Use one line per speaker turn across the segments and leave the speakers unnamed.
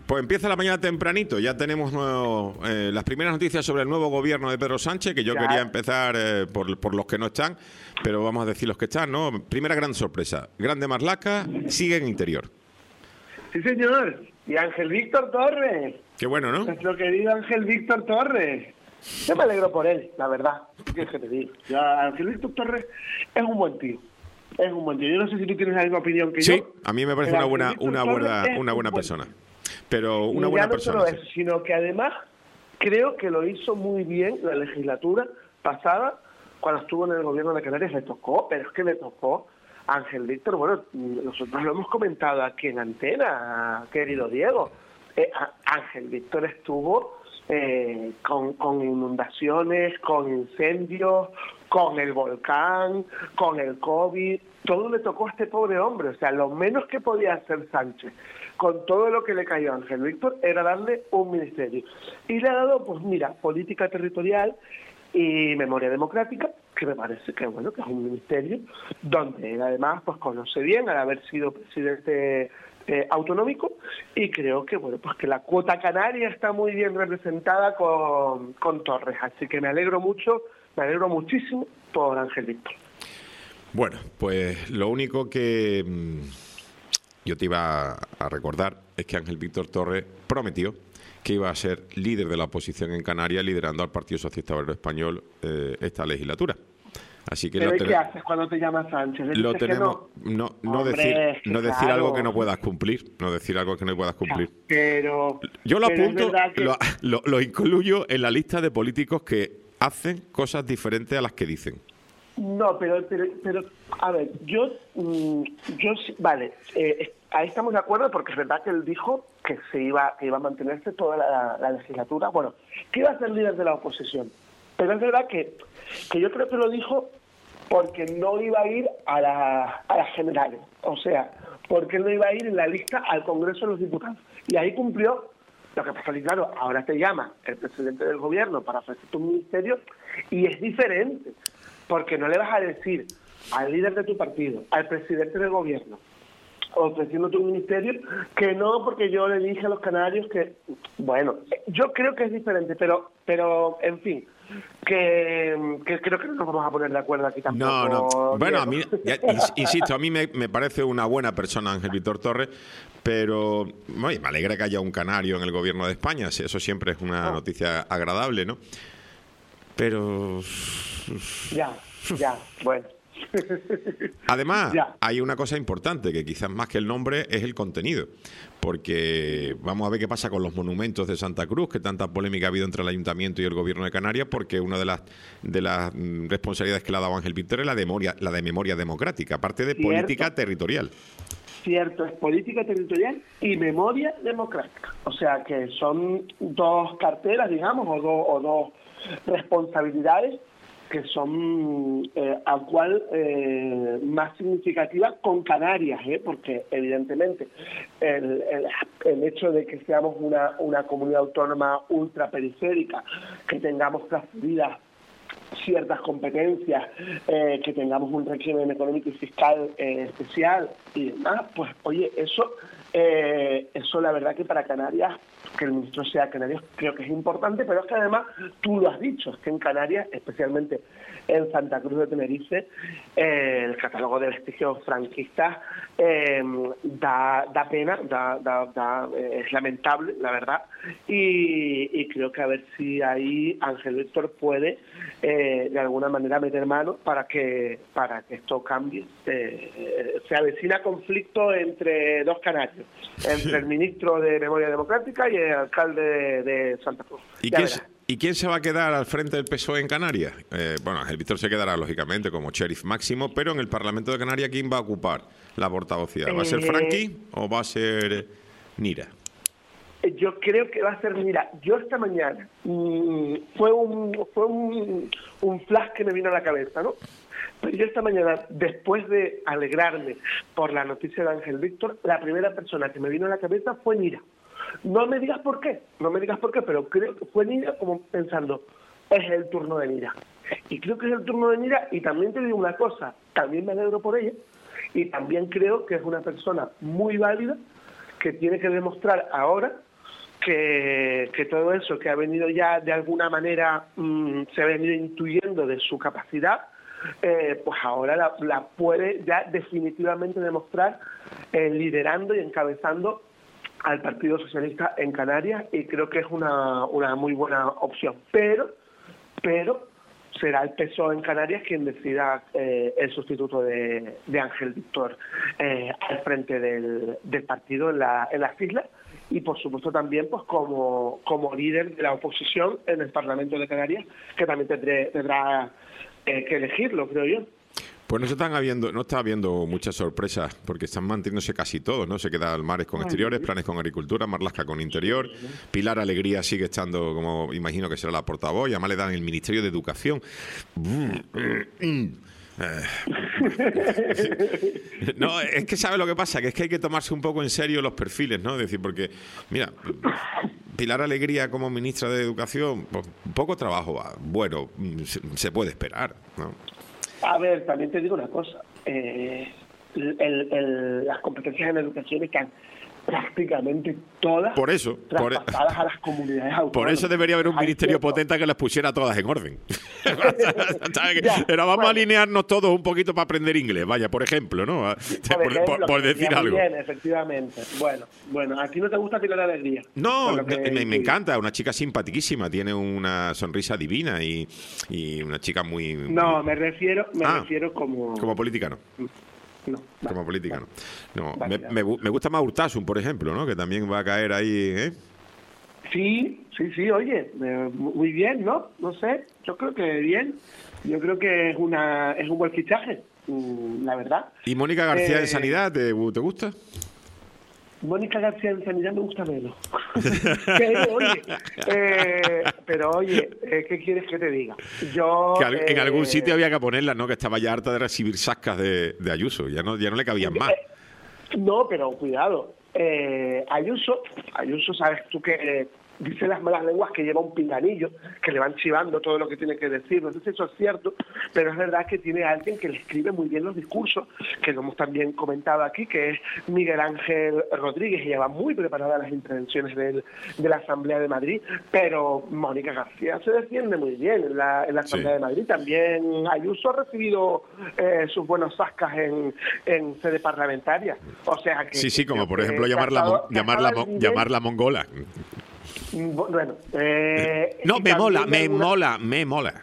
Pues empieza la mañana tempranito, ya tenemos las primeras noticias sobre el nuevo gobierno de Pedro Sánchez, que yo quería empezar por los que no están, pero vamos a decir los que están, ¿no? Primera gran sorpresa, Grande Marlaska sigue en Interior.
Sí, señor, y Ángel Víctor Torres.
Qué bueno, ¿no?
Nuestro querido Ángel Víctor Torres. Yo me alegro por él, la verdad. ¿Qué quieres que te diga? Ángel Víctor Torres es un buen tío. Es un buen tío. Yo no sé si tú tienes la misma opinión que yo.
Sí, a mí me parece una buena persona. Pero una buena persona.
No solo eso, sino que además creo que lo hizo muy bien la legislatura pasada, cuando estuvo en el gobierno de Canarias. Le tocó, pero es que le tocó a Ángel Víctor. Bueno, nosotros lo hemos comentado aquí en Antena, querido Diego. Ángel Víctor estuvo con inundaciones, con incendios, con el volcán, con el COVID. Todo le tocó a este pobre hombre. O sea, lo menos que podía hacer Sánchez con todo lo que le cayó a Ángel Víctor era darle un ministerio. Y le ha dado, pues mira, política territorial y memoria democrática, que me parece que bueno, que es un ministerio donde él además pues conoce bien al haber sido presidente autonómico, y creo que bueno, pues que la cuota canaria está muy bien representada con Torres. Así que me alegro muchísimo por Ángel Víctor.
Bueno, pues lo único que yo te iba a recordar es que Ángel Víctor Torres prometió que iba a ser líder de la oposición en Canarias, liderando al Partido Socialista Obrero Español esta legislatura. Así que
¿Pero qué haces cuando te llamas Sánchez?
Lo tenemos, no decir algo que no puedas cumplir, no decir algo que no puedas cumplir.
Pero
yo lo apunto, lo incluyo en la lista de políticos que hacen cosas diferentes a las que dicen.
No, pero a ver, vale, ahí estamos de acuerdo, porque es verdad que él dijo que iba a mantenerse toda la legislatura, bueno, que iba a ser líder de la oposición. Pero es verdad que yo creo que lo dijo porque no iba a ir a las generales, o sea, porque no iba a ir en la lista al Congreso de los Diputados. Y ahí cumplió. Lo que pasa es que, claro, ahora te llama el presidente del gobierno para ofrecerte un ministerio y es diferente, porque no le vas a decir al líder de tu partido, al presidente del gobierno, ofreciéndote un ministerio, que no, porque yo le dije a los canarios que... Bueno, yo creo que es diferente, pero en fin, que creo que no nos vamos a poner de acuerdo aquí tampoco.
No. Bueno, a mí, insisto, a mí me parece una buena persona Ángel Víctor Torres, pero me alegra que haya un canario en el gobierno de España. Eso siempre es una noticia agradable, ¿no? Pero...
Ya, bueno.
Además, hay una cosa importante, que quizás más que el nombre es el contenido, porque vamos a ver qué pasa con los monumentos de Santa Cruz, que tanta polémica ha habido entre el Ayuntamiento y el Gobierno de Canarias, porque una de las responsabilidades que le ha dado Ángel Víctor es la de memoria democrática, aparte de política territorial.
Cierto, es política territorial y memoria democrática. O sea que son dos carteras, digamos, o dos responsabilidades que son al cual más significativa con Canarias, porque evidentemente el hecho de que seamos una comunidad autónoma ultraperiférica, que tengamos transferidas ciertas competencias, que tengamos un régimen económico y fiscal especial y demás, pues oye, eso la verdad que para Canarias, que el ministro sea canario, creo que es importante, pero es que además tú lo has dicho, es que en Canarias, especialmente en Santa Cruz de Tenerife, el catálogo de vestigios franquistas da pena, es lamentable, la verdad, y creo que a ver si ahí Ángel Víctor puede de alguna manera meter mano para que esto cambie. Se avecina conflicto entre dos canarios, entre el ministro de Memoria Democrática y el alcalde de Santa Cruz.
¿Y quién se va a quedar al frente del PSOE en Canarias? Bueno, Ángel Víctor se quedará, lógicamente, como sheriff máximo, pero en el Parlamento de Canarias, ¿quién va a ocupar la portavocía? ¿Va a ser Franqui o va a ser Nira?
Yo creo que va a ser, mira, yo esta mañana fue un flash que me vino a la cabeza, ¿no? Pero yo esta mañana, después de alegrarme por la noticia de Ángel Víctor, la primera persona que me vino a la cabeza fue Nira. No me digas por qué, pero creo que fue Nira, como pensando, es el turno de Nira. Y creo que es el turno de Nira, y también te digo una cosa, también me alegro por ella, y también creo que es una persona muy válida, que tiene que demostrar ahora que todo eso que ha venido ya de alguna manera se ha venido intuyendo de su capacidad, pues ahora la puede ya definitivamente demostrar liderando y encabezando al Partido Socialista en Canarias, y creo que es una muy buena opción. Pero será el PSOE en Canarias quien decida el sustituto de Ángel Víctor al frente del partido en las islas, y por supuesto también pues como líder de la oposición en el Parlamento de Canarias, que también tendrá que elegirlo, creo yo.
Pues no está habiendo muchas sorpresas, porque están manteniéndose casi todos, ¿no? Se queda Almares con exteriores, Planes con agricultura, Marlaska con interior, Pilar Alegría sigue estando, como imagino que será la portavoz, y además le dan el Ministerio de Educación. No, es que ¿sabe lo que pasa? Que es que hay que tomarse un poco en serio los perfiles, ¿no? Es decir, porque, mira, Pilar Alegría como ministra de Educación, pues poco trabajo va. Bueno, se puede esperar, ¿no?
A ver, también te digo una cosa. Las competencias en educación están prácticamente todas traspasadas a las comunidades autónomas.
Por eso debería haber un ministerio potente que las pusiera todas en orden. Pero vamos a alinearnos todos un poquito para aprender inglés, vaya, por ejemplo, ¿no? Por decir algo.
Bien, efectivamente. Bueno, ¿a ti no te gusta Pilar Alegría?
No, me encanta, una chica simpaticísima, tiene una sonrisa divina y una chica muy...
No, me refiero como...
Como política, ¿no? No, como política, no. Me gusta más Urtasun, por ejemplo, ¿no? Que también va a caer ahí, ¿eh?
Sí, oye, muy bien, ¿no? No sé, yo creo que bien. Yo creo que es un buen fichaje, la verdad.
¿Y Mónica García en Sanidad, te gusta?
Mónica García en Sanidad me gusta menos. Pero oye, ¿qué quieres que te diga?
En algún sitio había que ponerla, ¿no? Que estaba ya harta de recibir sascas de Ayuso, ya no le cabían más.
No, pero cuidado. Ayuso, sabes tú que dice las malas lenguas que lleva un pinganillo, que le van chivando todo lo que tiene que decir. No sé si eso es cierto, pero es verdad que tiene alguien que le escribe muy bien los discursos, que lo hemos también comentado aquí, que es Miguel Ángel Rodríguez, y lleva muy preparadas las intervenciones de la Asamblea de Madrid, pero Mónica García se defiende muy bien en la Asamblea de Madrid. También Ayuso ha recibido sus buenos zascas en sede parlamentaria. O sea que...
Sí, como por ejemplo llamarla mongola.
Bueno,
no, me mola.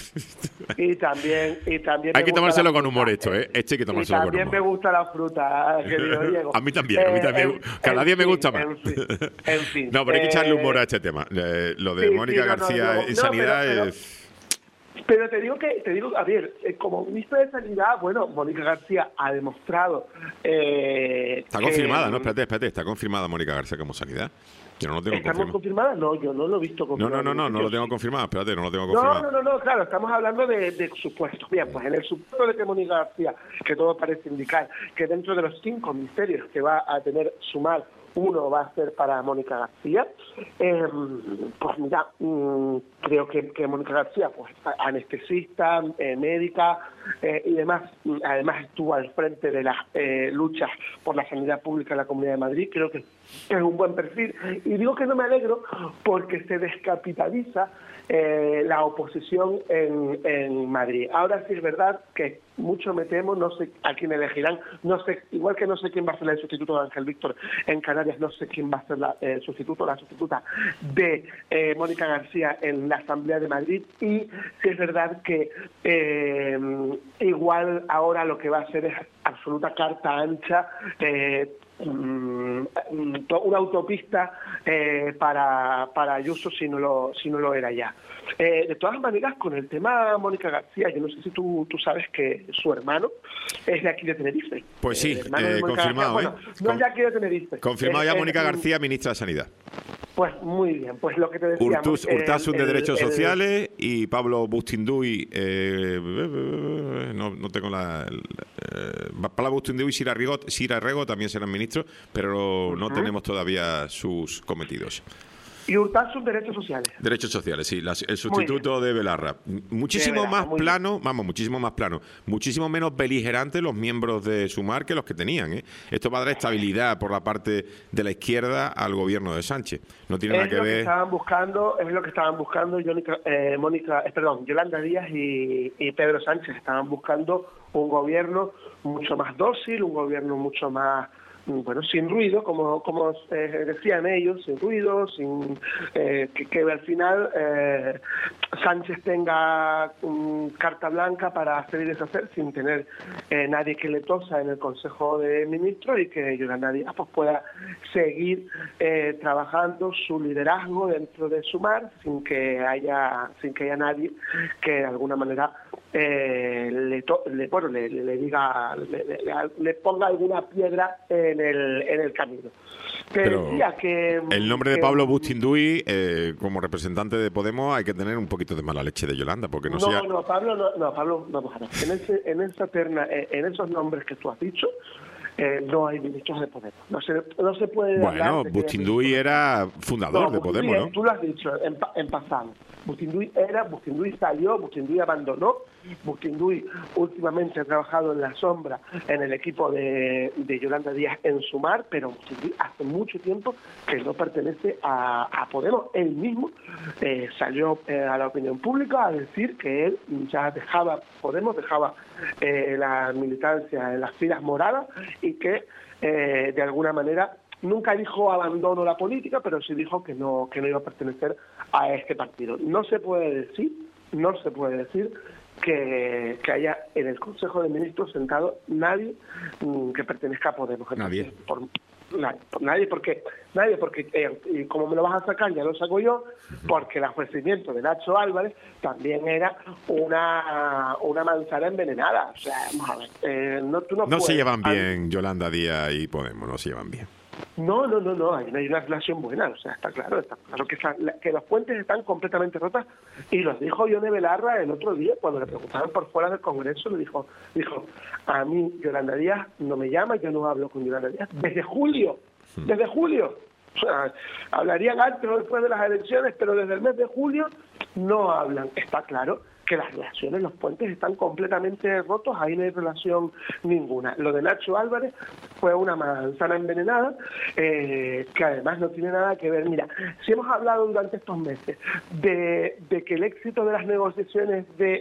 Y también
hay que tomárselo con humor esto, ¿eh? Hay que tomárselo con humor.
También me gusta la fruta, querido Diego.
A mí también. Cada día me gusta más.
En fin.
No, pero hay que echarle humor a este tema. Lo de Mónica García en Sanidad es...
Pero te digo, a ver, como ministra de Sanidad, bueno, Mónica García ha demostrado...
está confirmada, ¿no? Espérate, está confirmada Mónica García como Sanidad. Yo no lo tengo
¿Estamos confirmadas? No, yo no lo he visto confirmado.
No lo tengo confirmado, espérate, no lo tengo confirmado.
No, claro, estamos hablando de supuestos. Bien, pues en el supuesto de que Mónica García, que todo parece indicar que dentro de los 5 ministerios que va a tener sumar, uno va a ser para Mónica García, pues mira, creo que Mónica García, pues anestesista, médica y demás, además estuvo al frente de las luchas por la sanidad pública en la Comunidad de Madrid, creo que es un buen perfil. Y digo que no me alegro porque se descapitaliza la oposición en Madrid. Ahora sí es verdad que mucho me temo, no sé a quién elegirán, no sé, igual que no sé quién va a ser el sustituto de Ángel Víctor en Canarias, no sé quién va a ser la sustituta de Mónica García en la Asamblea de Madrid, y sí es verdad que igual ahora lo que va a ser es absoluta carta ancha, una autopista para Ayuso si no lo era ya. De todas maneras, con el tema Mónica García, yo no sé si tú sabes que su hermano es de aquí de Tenerife.
Pues sí, confirmado.
Bueno, no es de aquí de Tenerife.
Confirmado ya Mónica García, ministra de Sanidad.
Pues muy bien, pues lo que te decíamos...
Urtasun de Derechos Sociales y Pablo Bustinduy, no tengo Pablo Bustinduy y Sira Rego también serán ministros, pero no tenemos todavía sus cometidos.
Y Urtasun, derechos sociales.
Derechos sociales, sí, el sustituto de Belarra. Muchísimo más plano, muchísimo más plano, muchísimo menos beligerantes los miembros de Sumar que los que tenían, ¿eh? Esto va a dar estabilidad por la parte de la izquierda al gobierno de Sánchez. No tiene nada que ver.
Es lo que estaban buscando Yolanda Díaz y Pedro Sánchez. Estaban buscando un gobierno mucho más dócil, un gobierno mucho más, sin ruido, como decían ellos, sin ruido, sin que al final Sánchez tenga carta blanca para hacer y deshacer sin tener nadie que le tosa en el Consejo de Ministros, y que Yolanda Díaz pues pueda seguir trabajando su liderazgo dentro de Sumar sin que haya nadie que de alguna manera le ponga alguna piedra en el camino.
Pero decía que el nombre de Pablo Bustinduy como representante de Podemos, hay que tener un poquito de mala leche de Yolanda, porque
Pablo no, en esa terna, en esos nombres que tú has dicho, no hay ministros de Podemos. No se puede hablar de
Bustinduy era fundador de Podemos, ¿no?
Tú lo has dicho en pasado. Bustinduy salió, Bustinduy abandonó. Bustinduy últimamente ha trabajado en la sombra en el equipo de Yolanda Díaz en Sumar, pero Bustinduy hace mucho tiempo que no pertenece a Podemos. Él mismo salió a la opinión pública a decir que él ya dejaba Podemos, dejaba la militancia en las filas moradas, y que de alguna manera nunca dijo abandono la política, pero sí dijo que no iba a pertenecer a este partido. No se puede decir que haya en el Consejo de Ministros sentado nadie que pertenezca a Podemos.
Nadie.
Nadie, porque y como me lo vas a sacar, ya lo saco yo, porque el ofrecimiento de Nacho Álvarez también era una manzana envenenada. O sea, vamos a ver, no
se llevan bien Yolanda Díaz y Podemos, no se llevan bien.
No, hay una relación buena, o sea, está claro que los puentes están completamente rotos, y los dijo Ione Belarra el otro día cuando le preguntaron por fuera del Congreso. Le dijo, a mí Yolanda Díaz no me llama, yo no hablo con Yolanda Díaz desde julio. O sea, hablarían antes o después de las elecciones, pero desde el mes de julio no hablan. Está claro que las relaciones, los puentes están completamente rotos, ahí no hay relación ninguna. Lo de Nacho Álvarez fue una manzana envenenada, que además no tiene nada que ver. Mira, si hemos hablado durante estos meses de que el éxito de las negociaciones de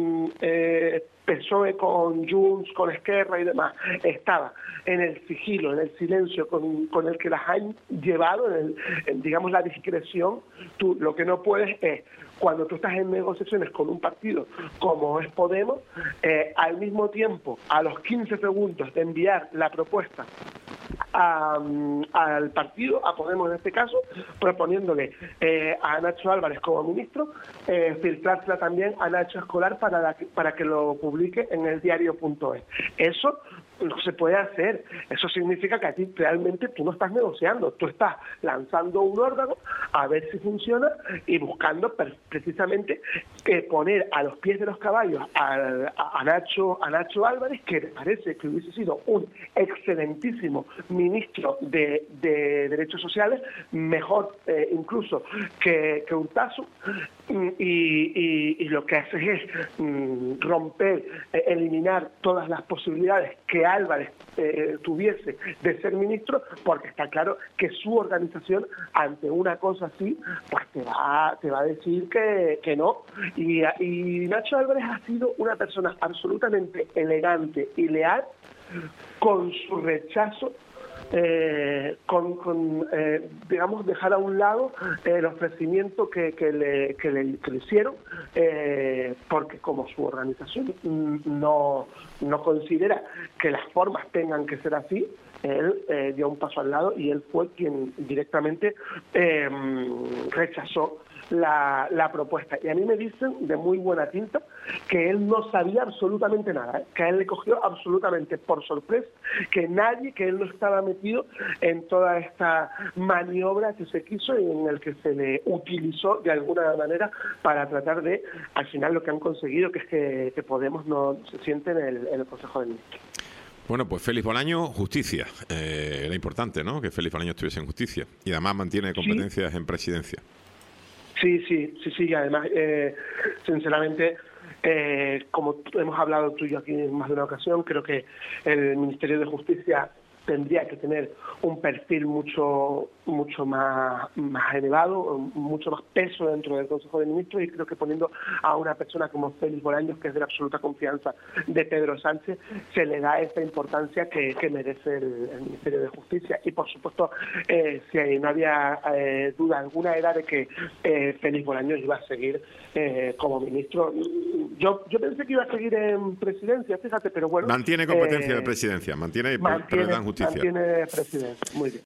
PSOE con Junts, con Esquerra y demás, estaba en el sigilo, en el silencio con el que las han llevado, digamos, la discreción. Tú lo que no puedes es, cuando tú estás en negociaciones con un partido como es Podemos, al mismo tiempo, a los 15 segundos de enviar la propuesta al partido, a Podemos en este caso, proponiéndole a Nacho Álvarez como ministro, filtrársela también a Nacho Escolar para que lo publique en el diario.es. Eso no se puede hacer. Eso significa que a ti realmente tú no estás negociando, tú estás lanzando un órdago a ver si funciona y buscando precisamente poner a los pies de los caballos a Nacho Álvarez, que me parece que hubiese sido un excelentísimo ministro de Derechos Sociales, mejor incluso que Urtasun, y lo que hace es romper, eliminar todas las posibilidades que Álvarez tuviese de ser ministro, porque está claro que su organización ante una cosa así pues te va a decir que no. Y Nacho Álvarez ha sido una persona absolutamente elegante y leal con su rechazo, digamos, dejar a un lado el ofrecimiento que le hicieron, porque como su organización no considera que las formas tengan que ser así, él dio un paso al lado y él fue quien directamente rechazó la propuesta. Y a mí me dicen de muy buena tinta que él no sabía absolutamente nada, que a él le cogió absolutamente por sorpresa, que él no estaba metido en toda esta maniobra que se quiso y en el que se le utilizó de alguna manera para tratar de, al final lo que han conseguido, que es que Podemos no se siente en el Consejo de Ministros.
Bueno, pues Félix Bolaño, justicia. Era importante, ¿no?, que Félix Bolaño estuviese en justicia. Y además mantiene competencias en presidencia.
Sí, y además, sinceramente, como hemos hablado tú y yo aquí en más de una ocasión, creo que el Ministerio de Justicia tendría que tener un perfil mucho más elevado, mucho más peso dentro del Consejo de Ministros, y creo que poniendo a una persona como Félix Bolaños, que es de la absoluta confianza de Pedro Sánchez, se le da esa importancia que merece el Ministerio de Justicia. Y por supuesto, si no había duda alguna, era de que Félix Bolaños iba a seguir como ministro. Yo pensé que iba a seguir en presidencia, fíjate, pero bueno.
Mantiene competencia de presidencia, pero le dan justicia.
Mantiene presidencia, muy bien.